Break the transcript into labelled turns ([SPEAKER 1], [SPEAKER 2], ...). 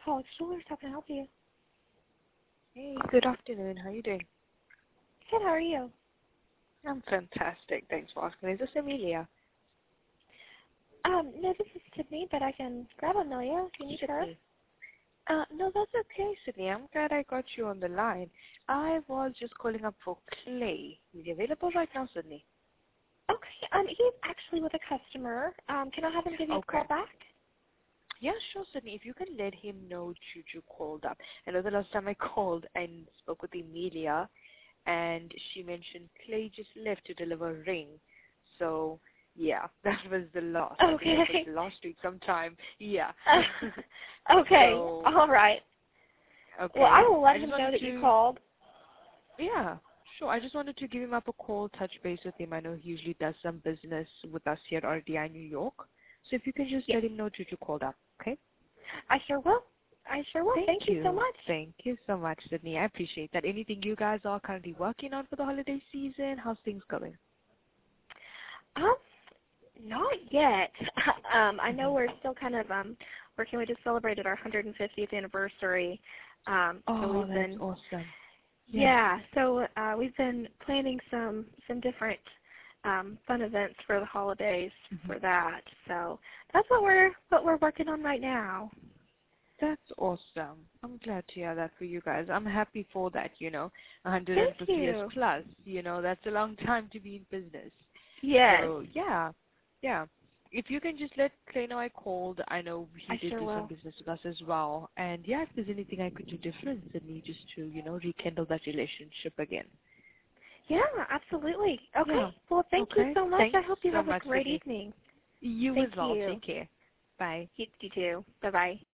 [SPEAKER 1] College Jewelers. How can I help you?
[SPEAKER 2] Hey, good afternoon. How are you doing?
[SPEAKER 1] Good, how are you?
[SPEAKER 2] I'm fantastic. Thanks for asking. Is this Amelia?
[SPEAKER 1] No, this is Sydney, but I can grab Amelia if you need her.
[SPEAKER 2] Sydney. No, that's okay, Sydney. I'm glad I got you on the line. I was just calling up for Clay. Is he available right now, Sydney?
[SPEAKER 1] Okay, he's actually with a customer. Can I have him give you a call back?
[SPEAKER 2] Yeah, sure, Sydney. If you can let him know Juju called up. I know the last time I called and spoke with Amelia, and she mentioned Clay just left to deliver a ring. So, yeah, that was the last.
[SPEAKER 1] Okay.
[SPEAKER 2] I think it was last week sometime. Yeah.
[SPEAKER 1] Okay,
[SPEAKER 2] So,
[SPEAKER 1] all right.
[SPEAKER 2] okay.
[SPEAKER 1] Well, I will let
[SPEAKER 2] I
[SPEAKER 1] him
[SPEAKER 2] just
[SPEAKER 1] know
[SPEAKER 2] wanted
[SPEAKER 1] that you called.
[SPEAKER 2] Yeah, sure. I just wanted to give him up a call, touch base with him. I know he usually does some business with us here at RDI New York. So if you can just let him know Juju called up, okay?
[SPEAKER 1] I sure will. Thank you so much.
[SPEAKER 2] Thank you so much, Sydney. I appreciate that. Anything you guys are currently working on for the holiday season? How's things going?
[SPEAKER 1] Not yet. I know we're still kind of working. We just celebrated our 150th anniversary. So
[SPEAKER 2] that's awesome.
[SPEAKER 1] Yeah, so we've been planning some different fun events for the holidays for that. So that's what we're working on right now.
[SPEAKER 2] That's awesome. I'm glad to hear that for you guys. I'm happy for that, 150
[SPEAKER 1] Thank you.
[SPEAKER 2] years plus, that's a long time to be in business.
[SPEAKER 1] Yes.
[SPEAKER 2] So, yeah. If you can just let Clay know I called. I know he did
[SPEAKER 1] sure
[SPEAKER 2] do
[SPEAKER 1] will.
[SPEAKER 2] some business with us as well. And, yeah, if there's anything I could do different than me just to, rekindle that relationship again.
[SPEAKER 1] Yeah, absolutely. Okay.
[SPEAKER 2] Yeah.
[SPEAKER 1] Well, thank you so much.
[SPEAKER 2] Thanks
[SPEAKER 1] I hope you
[SPEAKER 2] so
[SPEAKER 1] have a
[SPEAKER 2] much,
[SPEAKER 1] great
[SPEAKER 2] Sydney.
[SPEAKER 1] evening.
[SPEAKER 2] You
[SPEAKER 1] Thank
[SPEAKER 2] as well.
[SPEAKER 1] you.
[SPEAKER 2] Take care. Bye.
[SPEAKER 1] You too. Bye-bye.